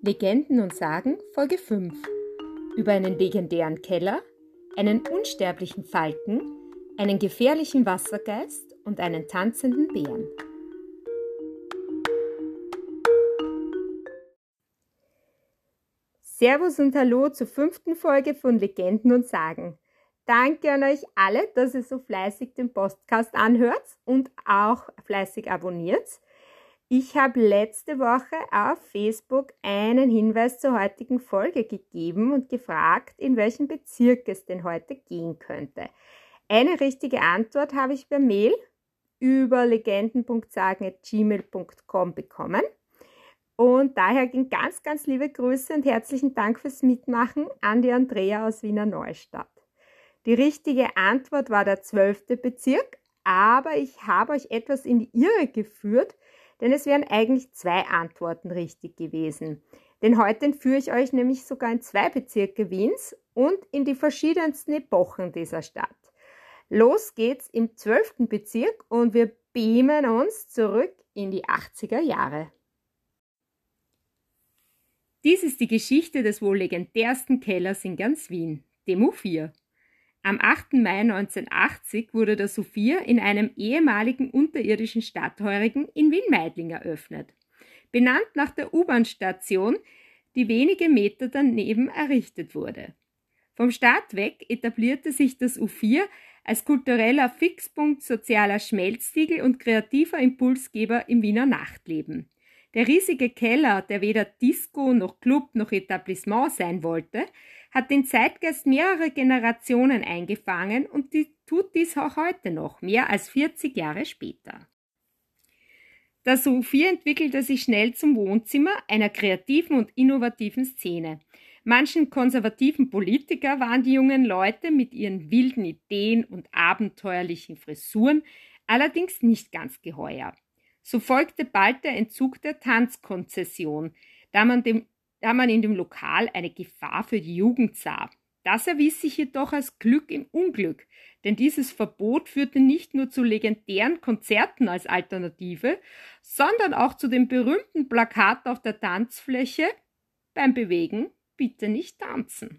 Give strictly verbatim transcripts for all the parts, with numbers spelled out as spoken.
Legenden und Sagen Folge fünf. Über einen legendären Keller, einen unsterblichen Falken, einen gefährlichen Wassergeist und einen tanzenden Bären. Servus und Hallo zur fünften Folge von Legenden und Sagen. Danke an euch alle, dass ihr so fleißig den Podcast anhört und auch fleißig abonniert. Ich habe letzte Woche auf Facebook einen Hinweis zur heutigen Folge gegeben und gefragt, in welchem Bezirk es denn heute gehen könnte. Eine richtige Antwort habe ich per Mail über legenden punkt sagen at gmail punkt com bekommen. Und daher ging ganz, ganz liebe Grüße und herzlichen Dank fürs Mitmachen an die Andrea aus Wiener Neustadt. Die richtige Antwort war der zwölfte Bezirk, aber ich habe euch etwas in die Irre geführt, denn es wären eigentlich zwei Antworten richtig gewesen. Denn heute entführe ich euch nämlich sogar in zwei Bezirke Wiens und in die verschiedensten Epochen dieser Stadt. Los geht's im zwölften Bezirk und wir beamen uns zurück in die achtziger Jahre. Dies ist die Geschichte des wohl legendärsten Kellers in ganz Wien, dem U vier. Am achten Mai neunzehnhundertachtzig wurde der U vier in einem ehemaligen unterirdischen Stadtheurigen in Wien-Meidling eröffnet. Benannt nach der U-Bahn-Station, die wenige Meter daneben errichtet wurde. Vom Start weg etablierte sich das U vier als kultureller Fixpunkt, sozialer Schmelztiegel und kreativer Impulsgeber im Wiener Nachtleben. Der riesige Keller, der weder Disco noch Club noch Etablissement sein wollte, hat den Zeitgeist mehrerer Generationen eingefangen und die tut dies auch heute noch, mehr als vierzig Jahre später. Das U vier entwickelte sich schnell zum Wohnzimmer einer kreativen und innovativen Szene. Manchen konservativen Politiker waren die jungen Leute mit ihren wilden Ideen und abenteuerlichen Frisuren allerdings nicht ganz geheuer. So folgte bald der Entzug der Tanzkonzession, da man, dem, da man in dem Lokal eine Gefahr für die Jugend sah. Das erwies sich jedoch als Glück im Unglück, denn dieses Verbot führte nicht nur zu legendären Konzerten als Alternative, sondern auch zu dem berühmten Plakat auf der Tanzfläche: Beim Bewegen bitte nicht tanzen.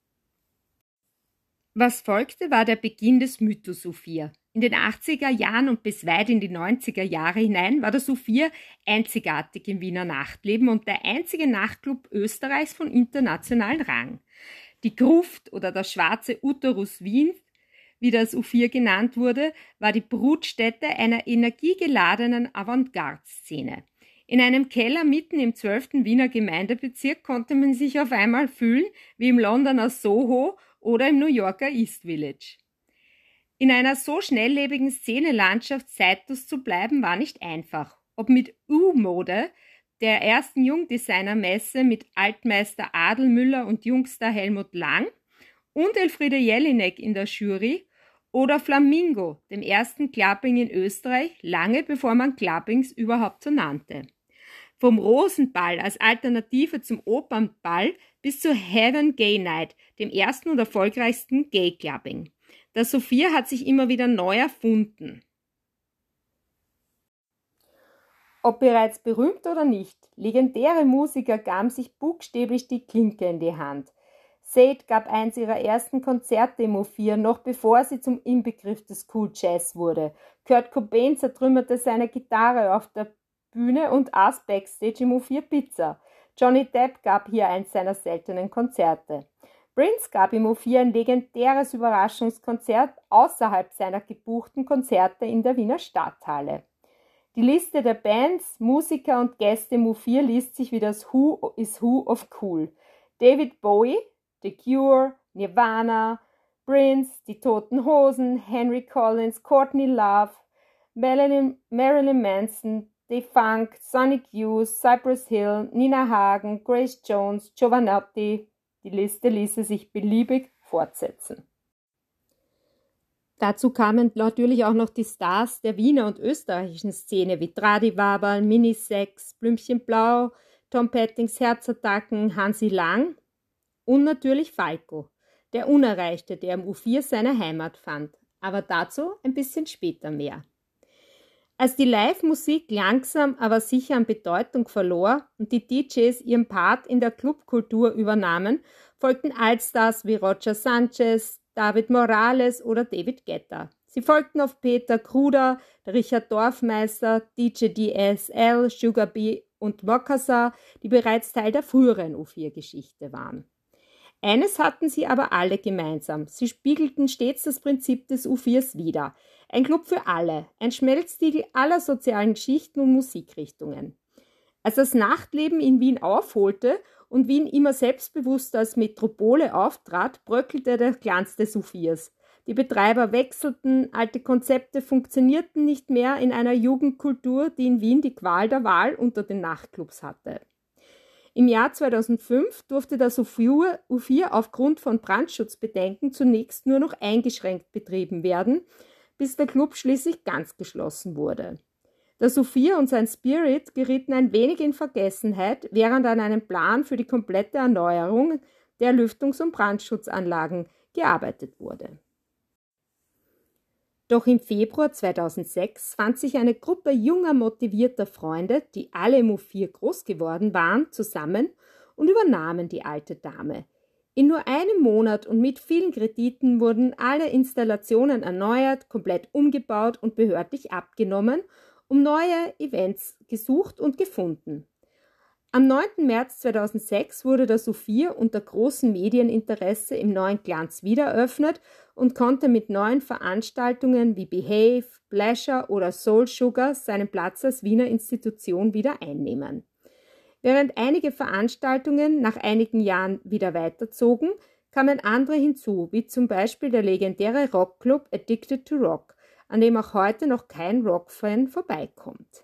Was folgte, war der Beginn des Mythos U vier. In den achtziger Jahren und bis weit in die neunziger Jahre hinein war das U vier einzigartig im Wiener Nachtleben und der einzige Nachtclub Österreichs von internationalem Rang. Die Gruft oder das schwarze Uterus Wien, wie das U vier genannt wurde, war die Brutstätte einer energiegeladenen Avantgarde-Szene. In einem Keller mitten im zwölften Wiener Gemeindebezirk konnte man sich auf einmal fühlen wie im Londoner Soho oder im New Yorker East Village. In einer so schnelllebigen Szenelandschaft zeitlos zu bleiben, war nicht einfach. Ob mit U-Mode, der ersten Jungdesignermesse mit Altmeister Adelmüller und Jungstar Helmut Lang und Elfriede Jelinek in der Jury, oder Flamingo, dem ersten Clubbing in Österreich, lange bevor man Clubbings überhaupt so nannte. Vom Rosenball als Alternative zum Opernball bis zur Heaven Gay Night, dem ersten und erfolgreichsten Gay-Clubbing. Das U vier hat sich immer wieder neu erfunden. Ob bereits berühmt oder nicht, legendäre Musiker gaben sich buchstäblich die Klinke in die Hand. Sade gab eins ihrer ersten Konzerte im U vier, noch bevor sie zum Inbegriff des Cool Jazz wurde. Kurt Cobain zertrümmerte seine Gitarre auf der Bühne und aß Backstage im U vier Pizza. Johnny Depp gab hier eins seiner seltenen Konzerte. Prince gab im U vier ein legendäres Überraschungskonzert außerhalb seiner gebuchten Konzerte in der Wiener Stadthalle. Die Liste der Bands, Musiker und Gäste im U vier liest sich wie das Who is Who of Cool. David Bowie, The Cure, Nirvana, Prince, Die Toten Hosen, Henry Collins, Courtney Love, Marilyn, Marilyn Manson, Defunk, Sonic Youth, Cypress Hill, Nina Hagen, Grace Jones, Giovanotti. Die Liste ließe sich beliebig fortsetzen. Dazu kamen natürlich auch noch die Stars der Wiener und österreichischen Szene wie Tradi Waberl, Minisex, Blümchen Blau, Tom Pettings Herzattacken, Hansi Lang und natürlich Falco, der Unerreichte, der im U vier seine Heimat fand. Aber dazu ein bisschen später mehr. Als die Live-Musik langsam, aber sicher an Bedeutung verlor und die D Js ihren Part in der Clubkultur übernahmen, folgten Allstars wie Roger Sanchez, David Morales oder David Guetta. Sie folgten auf Peter Kruder, Richard Dorfmeister, D J D S L, Sugar B und Mokasa, die bereits Teil der früheren U vier Geschichte waren. Eines hatten sie aber alle gemeinsam. Sie spiegelten stets das Prinzip des U viers wider. Ein Club für alle, ein Schmelztiegel aller sozialen Schichten und Musikrichtungen. Als das Nachtleben in Wien aufholte und Wien immer selbstbewusster als Metropole auftrat, bröckelte der Glanz des U viers. Die Betreiber wechselten, alte Konzepte funktionierten nicht mehr in einer Jugendkultur, die in Wien die Qual der Wahl unter den Nachtclubs hatte. Im Jahr zweitausendfünf durfte das U vier aufgrund von Brandschutzbedenken zunächst nur noch eingeschränkt betrieben werden, bis der Club schließlich ganz geschlossen wurde. Das U vier und sein Spirit gerieten ein wenig in Vergessenheit, während an einem Plan für die komplette Erneuerung der Lüftungs- und Brandschutzanlagen gearbeitet wurde. Doch im Februar zweitausendsechs fand sich eine Gruppe junger, motivierter Freunde, die alle im U vier groß geworden waren, zusammen und übernahmen die alte Dame. In nur einem Monat und mit vielen Krediten wurden alle Installationen erneuert, komplett umgebaut und behördlich abgenommen, um neue Events gesucht und gefunden. Am neunten März zweitausendsechs wurde das U vier unter großem Medieninteresse im neuen Glanz wiedereröffnet und konnte mit neuen Veranstaltungen wie Behave, Pleasure oder Soul Sugar seinen Platz als Wiener Institution wieder einnehmen. Während einige Veranstaltungen nach einigen Jahren wieder weiterzogen, kamen andere hinzu, wie zum Beispiel der legendäre Rockclub Addicted to Rock, an dem auch heute noch kein Rockfan vorbeikommt.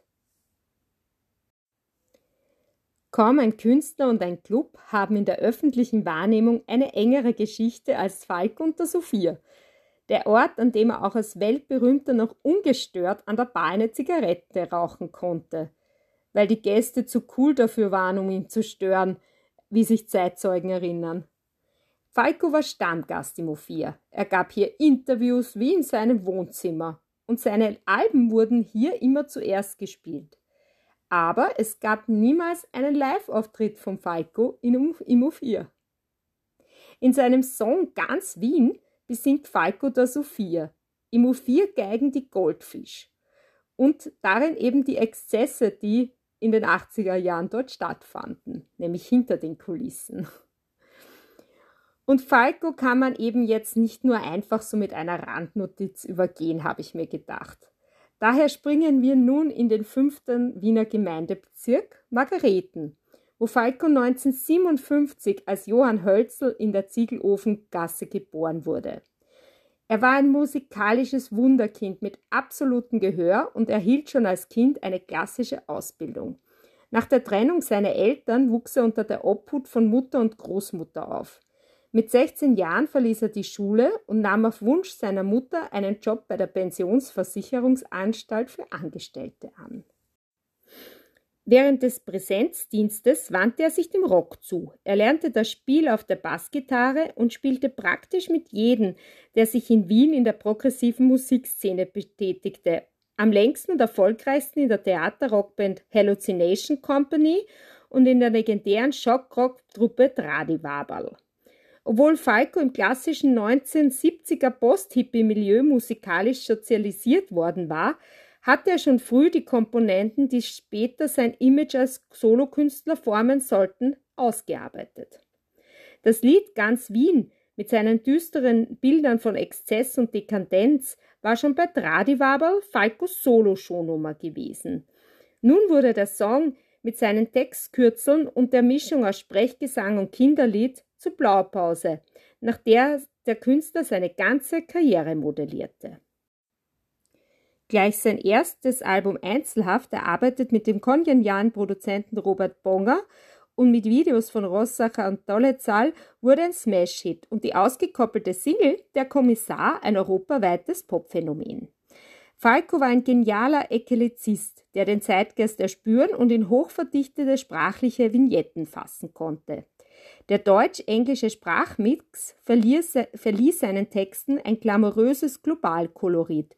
Kaum ein Künstler und ein Club haben in der öffentlichen Wahrnehmung eine engere Geschichte als Falco und das U vier. Der Ort, an dem er auch als Weltberühmter noch ungestört an der Bar eine Zigarette rauchen konnte, weil die Gäste zu cool dafür waren, um ihn zu stören, wie sich Zeitzeugen erinnern. Falco war Stammgast im U vier. Er gab hier Interviews wie in seinem Wohnzimmer und seine Alben wurden hier immer zuerst gespielt. Aber es gab niemals einen Live-Auftritt von Falco im U vier. In seinem Song Ganz Wien besingt Falco das U vier. Im U vier geigen die Goldfisch. Und darin eben die Exzesse, die in den achtziger Jahren dort stattfanden, nämlich hinter den Kulissen. Und Falco kann man eben jetzt nicht nur einfach so mit einer Randnotiz übergehen, habe ich mir gedacht. Daher springen wir nun in den fünften Wiener Gemeindebezirk Margareten, wo Falco neunzehnhundertsiebenundfünfzig als Johann Hölzl in der Ziegelofengasse geboren wurde. Er war ein musikalisches Wunderkind mit absolutem Gehör und erhielt schon als Kind eine klassische Ausbildung. Nach der Trennung seiner Eltern wuchs er unter der Obhut von Mutter und Großmutter auf. Mit sechzehn Jahren verließ er die Schule und nahm auf Wunsch seiner Mutter einen Job bei der Pensionsversicherungsanstalt für Angestellte an. Während des Präsenzdienstes wandte er sich dem Rock zu. Er lernte das Spiel auf der Bassgitarre und spielte praktisch mit jedem, der sich in Wien in der progressiven Musikszene betätigte. Am längsten und erfolgreichsten in der Theaterrockband Hallucination Company und in der legendären Schockrock-Truppe Tradivaberl. Obwohl Falco im klassischen neunzehnhundertsiebziger Post-Hippie-Milieu musikalisch sozialisiert worden war, hatte er schon früh die Komponenten, die später sein Image als Solokünstler formen sollten, ausgearbeitet. Das Lied Ganz Wien mit seinen düsteren Bildern von Exzess und Dekadenz war schon bei Tradivaberl Falcos Solo-Shownummer gewesen. Nun wurde der Song mit seinen Textkürzeln und der Mischung aus Sprechgesang und Kinderlied zur Blaupause, nach der der Künstler seine ganze Karriere modellierte. Gleich sein erstes Album Einzelhaft, erarbeitet mit dem kongenialen Produzenten Robert Bonger und mit Videos von Rossacher und Dolezal, wurde ein Smash-Hit und die ausgekoppelte Single Der Kommissar ein europaweites Popphänomen. Falco war ein genialer Eklektizist, der den Zeitgeist erspüren und in hochverdichtete sprachliche Vignetten fassen konnte. Der deutsch-englische Sprachmix verlieh seinen Texten ein glamouröses Globalkolorit,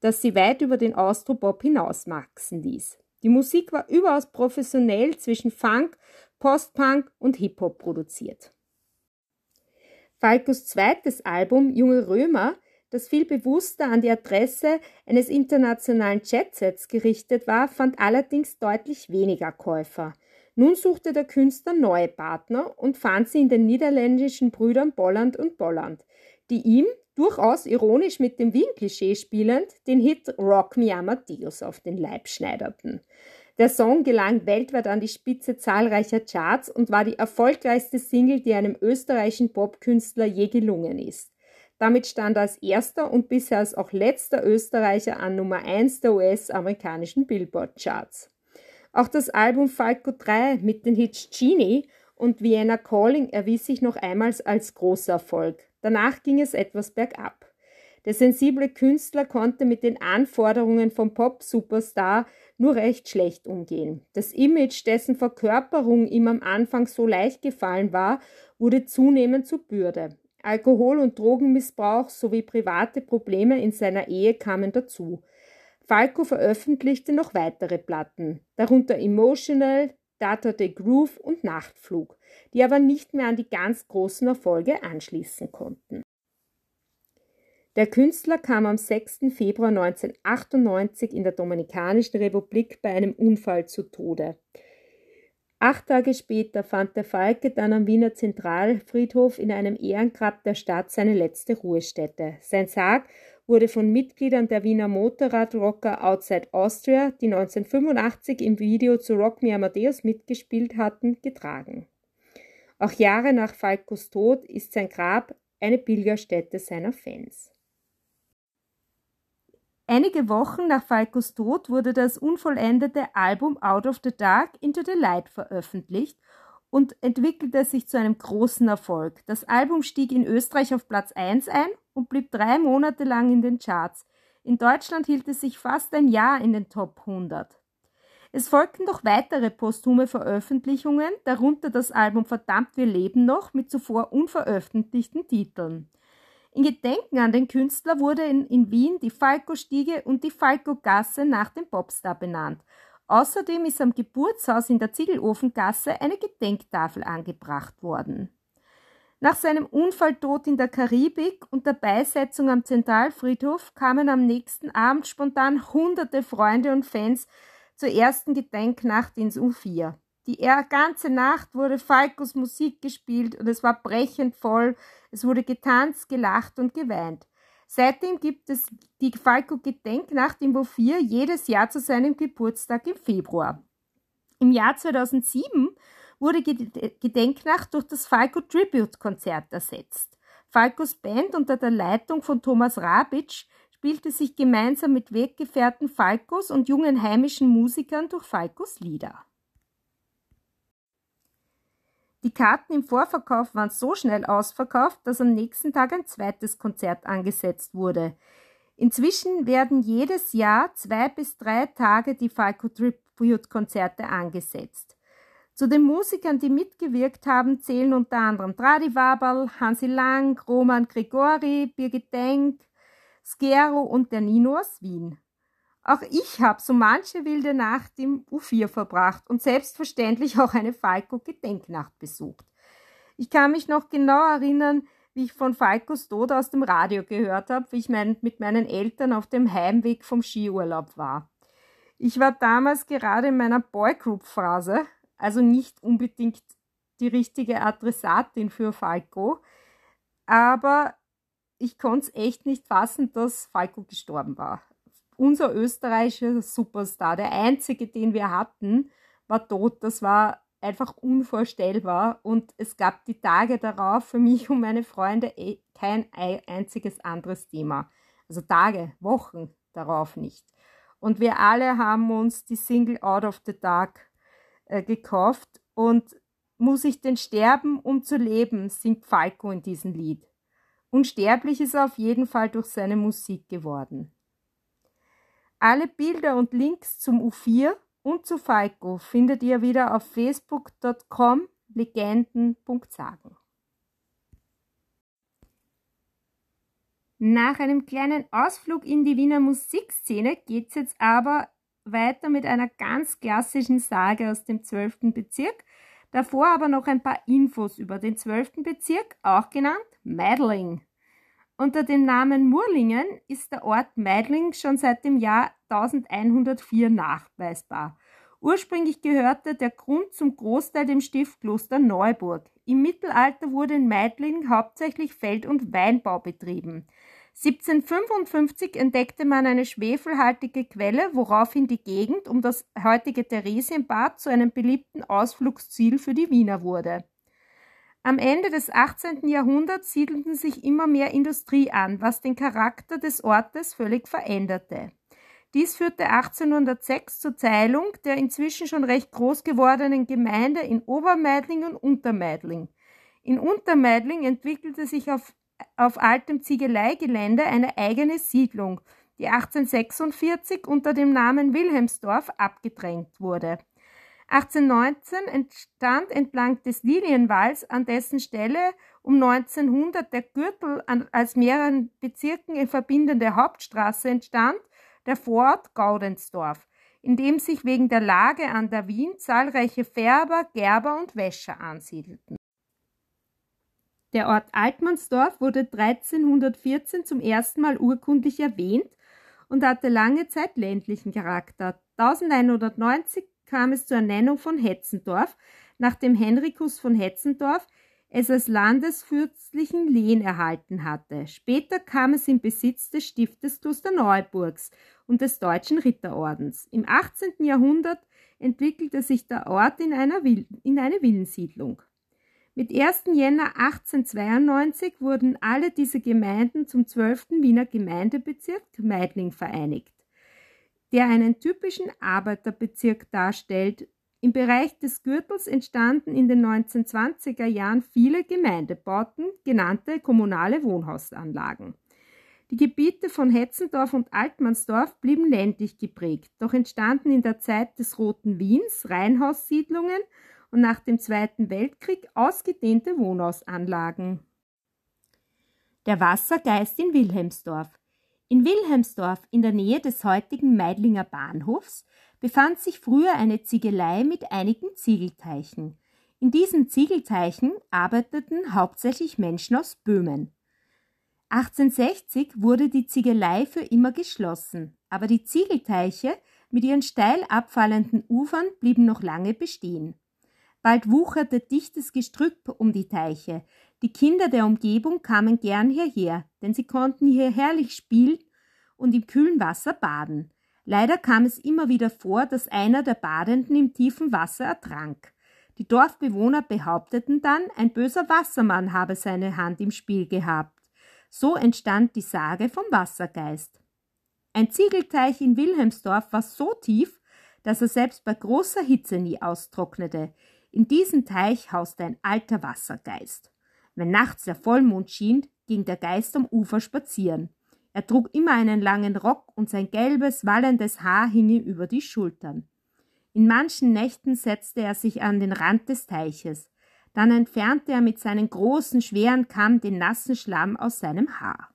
das sie weit über den Austropop hinaus wachsen ließ. Die Musik war überaus professionell zwischen Funk, Post-Punk und Hip-Hop produziert. Falcos zweites Album Junge Römer, das viel bewusster an die Adresse eines internationalen Jetsets gerichtet war, fand allerdings deutlich weniger Käufer. Nun suchte der Künstler neue Partner und fand sie in den niederländischen Brüdern Bolland und Bolland, die ihm, durchaus ironisch mit dem Wien-Klischee spielend, den Hit Rock Me Amadeus auf den Leib schneiderten. Der Song gelang weltweit an die Spitze zahlreicher Charts und war die erfolgreichste Single, die einem österreichischen Popkünstler je gelungen ist. Damit stand er als erster und bisher als auch letzter Österreicher an Nummer eins der U S-amerikanischen Billboard-Charts. Auch das Album Falco drei mit den Hits Genie und Vienna Calling erwies sich noch einmal als großer Erfolg. Danach ging es etwas bergab. Der sensible Künstler konnte mit den Anforderungen vom Pop-Superstar nur recht schlecht umgehen. Das Image, dessen Verkörperung ihm am Anfang so leicht gefallen war, wurde zunehmend zur Bürde. Alkohol- und Drogenmissbrauch sowie private Probleme in seiner Ehe kamen dazu. Falco veröffentlichte noch weitere Platten, darunter Emotional, Data de Groove und Nachtflug, die aber nicht mehr an die ganz großen Erfolge anschließen konnten. Der Künstler kam am sechsten Februar neunzehnhundertachtundneunzig in der Dominikanischen Republik bei einem Unfall zu Tode. Acht Tage später fand der Falke dann am Wiener Zentralfriedhof in einem Ehrengrab der Stadt seine letzte Ruhestätte. Sein Sarg wurde von Mitgliedern der Wiener Motorradrocker Outside Austria, die neunzehnhundertfünfundachtzig im Video zu Rock Me Amadeus mitgespielt hatten, getragen. Auch Jahre nach Falcos Tod ist sein Grab eine Pilgerstätte seiner Fans. Einige Wochen nach Falcos Tod wurde das unvollendete Album Out of the Dark Into the Light veröffentlicht und entwickelte sich zu einem großen Erfolg. Das Album stieg in Österreich auf Platz eins ein und blieb drei Monate lang in den Charts. In Deutschland hielt es sich fast ein Jahr in den Top hundert. Es folgten noch weitere posthume Veröffentlichungen, darunter das Album Verdammt, wir leben noch mit zuvor unveröffentlichten Titeln. In Gedenken an den Künstler wurde in, in Wien die Falco-Stiege und die Falco-Gasse nach dem Popstar benannt. Außerdem ist am Geburtshaus in der Ziegelofengasse eine Gedenktafel angebracht worden. Nach seinem Unfalltod in der Karibik und der Beisetzung am Zentralfriedhof kamen am nächsten Abend spontan hunderte Freunde und Fans zur ersten Gedenknacht ins U vier. Die ganze Nacht wurde Falcos Musik gespielt und es war brechend voll. Es wurde getanzt, gelacht und geweint. Seitdem gibt es die Falco-Gedenknacht im U vier jedes Jahr zu seinem Geburtstag im Februar. Im Jahr zweitausendsieben wurde die Gedenknacht durch das Falco-Tribute-Konzert ersetzt. Falcos Band unter der Leitung von Thomas Rabitsch spielte sich gemeinsam mit Weggefährten Falcos und jungen heimischen Musikern durch Falcos Lieder. Die Karten im Vorverkauf waren so schnell ausverkauft, dass am nächsten Tag ein zweites Konzert angesetzt wurde. Inzwischen werden jedes Jahr zwei bis drei Tage die Falco-Tribute-Konzerte angesetzt. Zu den Musikern, die mitgewirkt haben, zählen unter anderem Tradi Waberl, Hansi Lang, Roman Gregori, Birgit Denk, Skero und der Nino aus Wien. Auch ich habe so manche wilde Nacht im U vier verbracht und selbstverständlich auch eine Falco-Gedenknacht besucht. Ich kann mich noch genau erinnern, wie ich von Falcos Tod aus dem Radio gehört habe, wie ich mein, mit meinen Eltern auf dem Heimweg vom Skiurlaub war. Ich war damals gerade in meiner Boygroup-Phase, also nicht unbedingt die richtige Adressatin für Falco, aber ich konnte es echt nicht fassen, dass Falco gestorben war. Unser österreichischer Superstar, der einzige, den wir hatten, war tot. Das war einfach unvorstellbar und es gab die Tage darauf für mich und meine Freunde kein einziges anderes Thema. Also Tage, Wochen darauf nicht. Und wir alle haben uns die Single Out of the Dark äh, gekauft und muss ich denn sterben, um zu leben, singt Falco in diesem Lied. Unsterblich ist er auf jeden Fall durch seine Musik geworden. Alle Bilder und Links zum U vier und zu Falco findet ihr wieder auf facebook punkt com legenden punkt sagen. Nach einem kleinen Ausflug in die Wiener Musikszene geht es jetzt aber weiter mit einer ganz klassischen Sage aus dem zwölften Bezirk. Davor aber noch ein paar Infos über den zwölften Bezirk, auch genannt Meidling. Unter dem Namen Murlingen ist der Ort Meidling schon seit dem Jahr elfhundertvier nachweisbar. Ursprünglich gehörte der Grund zum Großteil dem Stiftkloster Neuburg. Im Mittelalter wurde in Meidling hauptsächlich Feld- und Weinbau betrieben. siebzehnhundertfünfundfünfzig entdeckte man eine schwefelhaltige Quelle, woraufhin die Gegend um das heutige Theresienbad zu einem beliebten Ausflugsziel für die Wiener wurde. Am Ende des achtzehnten Jahrhunderts siedelten sich immer mehr Industrie an, was den Charakter des Ortes völlig veränderte. Dies führte achtzehnhundertsechs zur Teilung der inzwischen schon recht groß gewordenen Gemeinde in Obermeidling und Untermeidling. In Untermeidling entwickelte sich auf, auf altem Ziegeleigelände eine eigene Siedlung, die achtzehnhundertsechsundvierzig unter dem Namen Wilhelmsdorf abgedrängt wurde. achtzehnhundertneunzehn entstand entlang des Lilienwalls, an dessen Stelle um neunzehnhundert der Gürtel als mehreren Bezirken verbindende Hauptstraße entstand, der Vorort Gaudensdorf, in dem sich wegen der Lage an der Wien zahlreiche Färber, Gerber und Wäscher ansiedelten. Der Ort Altmannsdorf wurde dreizehnhundertvierzehn zum ersten Mal urkundlich erwähnt und hatte lange Zeit ländlichen Charakter. elfhundertneunzig kam es zur Ernennung von Hetzendorf, nachdem Henricus von Hetzendorf es als landesfürstlichen Lehen erhalten hatte. Später kam es in Besitz des Stiftes Klosterneuburgs und des Deutschen Ritterordens. Im achtzehnten Jahrhundert entwickelte sich der Ort in, einer Vil- in eine Villensiedlung. Mit ersten Jänner achtzehnhundertzweiundneunzig wurden alle diese Gemeinden zum zwölften Wiener Gemeindebezirk Meidling vereinigt, der einen typischen Arbeiterbezirk darstellt. Im Bereich des Gürtels entstanden in den neunzehnhundertzwanziger Jahren viele Gemeindebauten, genannte kommunale Wohnhausanlagen. Die Gebiete von Hetzendorf und Altmannsdorf blieben ländlich geprägt, doch entstanden in der Zeit des Roten Wiens Reihenhaussiedlungen und nach dem Zweiten Weltkrieg ausgedehnte Wohnhausanlagen. Der Wassergeist in Wilhelmsdorf. In Wilhelmsdorf, in der Nähe des heutigen Meidlinger Bahnhofs, befand sich früher eine Ziegelei mit einigen Ziegelteichen. In diesen Ziegelteichen arbeiteten hauptsächlich Menschen aus Böhmen. achtzehnhundertsechzig wurde die Ziegelei für immer geschlossen, aber die Ziegelteiche mit ihren steil abfallenden Ufern blieben noch lange bestehen. Bald wucherte dichtes Gestrüpp um die Teiche. Die Kinder der Umgebung kamen gern hierher, denn sie konnten hier herrlich spielen und im kühlen Wasser baden. Leider kam es immer wieder vor, dass einer der Badenden im tiefen Wasser ertrank. Die Dorfbewohner behaupteten dann, ein böser Wassermann habe seine Hand im Spiel gehabt. So entstand die Sage vom Wassergeist. Ein Ziegelteich in Wilhelmsdorf war so tief, dass er selbst bei großer Hitze nie austrocknete. In diesem Teich hauste ein alter Wassergeist. Wenn nachts der Vollmond schien, ging der Geist am Ufer spazieren. Er trug immer einen langen Rock und sein gelbes, wallendes Haar hing ihm über die Schultern. In manchen Nächten setzte er sich an den Rand des Teiches. Dann entfernte er mit seinem großen, schweren Kamm den nassen Schlamm aus seinem Haar.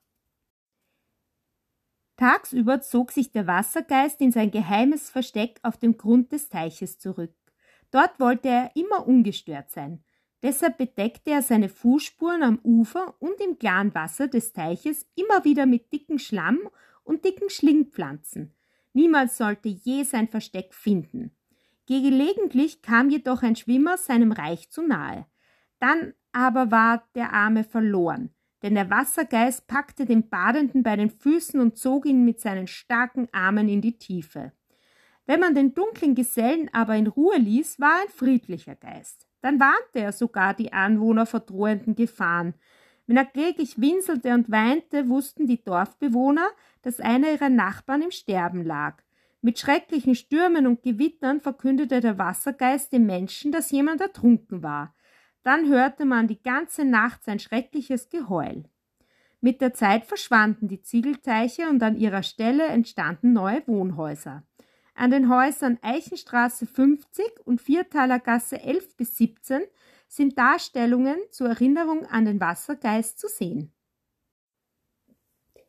Tagsüber zog sich der Wassergeist in sein geheimes Versteck auf dem Grund des Teiches zurück. Dort wollte er immer ungestört sein. Deshalb bedeckte er seine Fußspuren am Ufer und im klaren Wasser des Teiches immer wieder mit dicken Schlamm und dicken Schlingpflanzen. Niemals sollte je sein Versteck finden. Gelegentlich kam jedoch ein Schwimmer seinem Reich zu nahe. Dann aber war der Arme verloren, denn der Wassergeist packte den Badenden bei den Füßen und zog ihn mit seinen starken Armen in die Tiefe. Wenn man den dunklen Gesellen aber in Ruhe ließ, war er ein friedlicher Geist. Dann warnte er sogar die Anwohner vor drohenden Gefahren. Wenn er kläglich winselte und weinte, wussten die Dorfbewohner, dass einer ihrer Nachbarn im Sterben lag. Mit schrecklichen Stürmen und Gewittern verkündete der Wassergeist den Menschen, dass jemand ertrunken war. Dann hörte man die ganze Nacht sein schreckliches Geheul. Mit der Zeit verschwanden die Ziegelteiche und an ihrer Stelle entstanden neue Wohnhäuser. An den Häusern Eichenstraße fünfzig und Viertalergasse elf bis siebzehn sind Darstellungen zur Erinnerung an den Wassergeist zu sehen.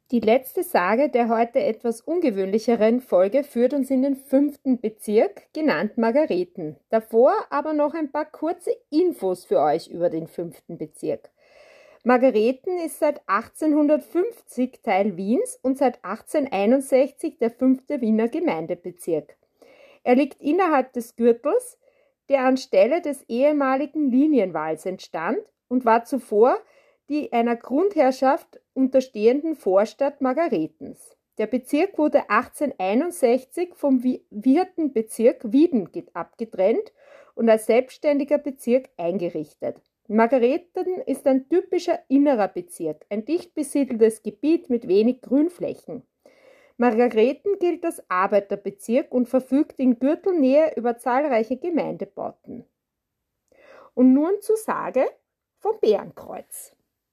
Die letzte Sage der heute etwas ungewöhnlicheren Folge führt uns in den fünften Bezirk, genannt Margareten. Davor aber noch ein paar kurze Infos für euch über den fünften Bezirk. Margareten ist seit achtzehnhundertfünfzig Teil Wiens und seit achtzehnhunderteinundsechzig der fünfte Wiener Gemeindebezirk. Er liegt innerhalb des Gürtels, der anstelle des ehemaligen Linienwalls entstand und war zuvor die einer Grundherrschaft unterstehenden Vorstadt Margaretens. Der Bezirk wurde achtzehnhunderteinundsechzig vom vierten Bezirk Wieden abgetrennt und als selbstständiger Bezirk eingerichtet. Margareten ist ein typischer innerer Bezirk, ein dicht besiedeltes Gebiet mit wenig Grünflächen. Margareten gilt als Arbeiterbezirk und verfügt in Gürtelnähe über zahlreiche Gemeindebauten. Und nun zur Sage vom Bärenkreuz.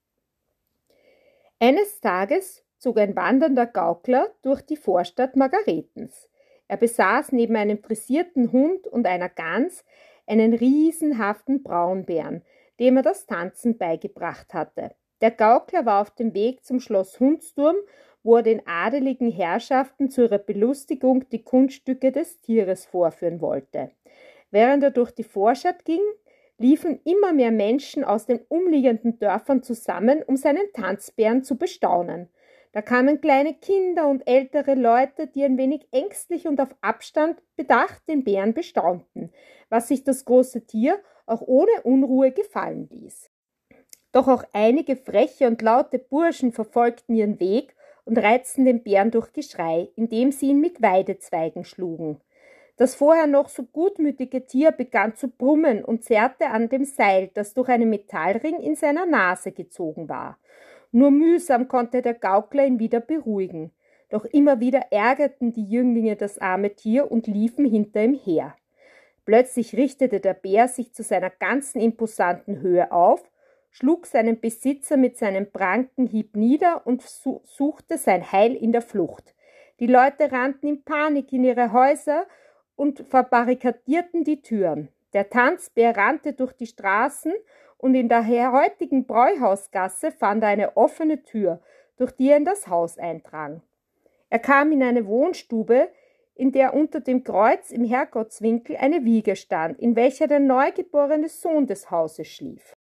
Eines Tages zog ein wandernder Gaukler durch die Vorstadt Margaretens. Er besaß neben einem frisierten Hund und einer Gans einen riesenhaften Braunbären, dem er das Tanzen beigebracht hatte. Der Gaukler war auf dem Weg zum Schloss Hundsturm, wo er den adeligen Herrschaften zu ihrer Belustigung die Kunststücke des Tieres vorführen wollte. Während er durch die Vorstadt ging, liefen immer mehr Menschen aus den umliegenden Dörfern zusammen, um seinen Tanzbären zu bestaunen. Da kamen kleine Kinder und ältere Leute, die ein wenig ängstlich und auf Abstand bedacht den Bären bestaunten, was sich das große Tier auch ohne Unruhe gefallen ließ. Doch auch einige freche und laute Burschen verfolgten ihren Weg und reizten den Bären durch Geschrei, indem sie ihn mit Weidezweigen schlugen. Das vorher noch so gutmütige Tier begann zu brummen und zerrte an dem Seil, das durch einen Metallring in seiner Nase gezogen war. Nur mühsam konnte der Gaukler ihn wieder beruhigen. Doch immer wieder ärgerten die Jünglinge das arme Tier und liefen hinter ihm her. Plötzlich richtete der Bär sich zu seiner ganzen imposanten Höhe auf, schlug seinen Besitzer mit seinem Prankenhieb nieder und suchte sein Heil in der Flucht. Die Leute rannten in Panik in ihre Häuser und verbarrikadierten die Türen. Der Tanzbär rannte durch die Straßen und in der heutigen Bräuhausgasse fand er eine offene Tür, durch die er in das Haus eindrang. Er kam in eine Wohnstube, in der unter dem Kreuz im Herrgottswinkel eine Wiege stand, in welcher der neugeborene Sohn des Hauses schlief.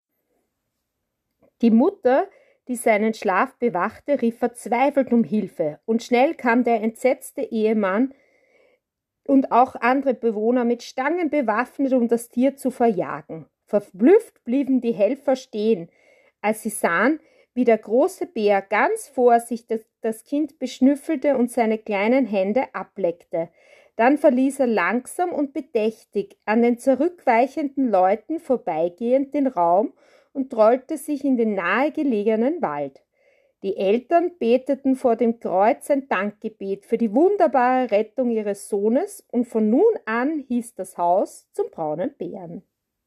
Die Mutter, die seinen Schlaf bewachte, rief verzweifelt um Hilfe, und schnell kam der entsetzte Ehemann und auch andere Bewohner mit Stangen bewaffnet, um das Tier zu verjagen. Verblüfft blieben die Helfer stehen, als sie sahen, wie der große Bär ganz vorsichtig das Kind beschnüffelte und seine kleinen Hände ableckte. Dann verließ er langsam und bedächtig, an den zurückweichenden Leuten vorbeigehend, den Raum und trollte sich in den nahegelegenen Wald. Die Eltern beteten vor dem Kreuz ein Dankgebet für die wunderbare Rettung ihres Sohnes, und von nun an hieß das Haus zum braunen Bären.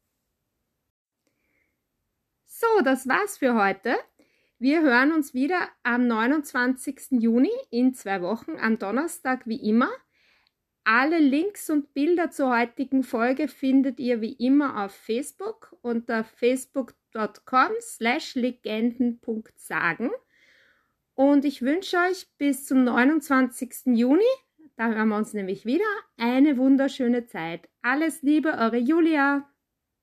So, das war's für heute. Wir hören uns wieder am neunundzwanzigsten Juni in zwei Wochen, am Donnerstag wie immer. Alle Links und Bilder zur heutigen Folge findet ihr wie immer auf Facebook unter facebook punkt com slash legenden punkt sagen. Und ich wünsche euch bis zum neunundzwanzigsten Juni, da hören wir uns nämlich wieder, eine wunderschöne Zeit. Alles Liebe, eure Julia.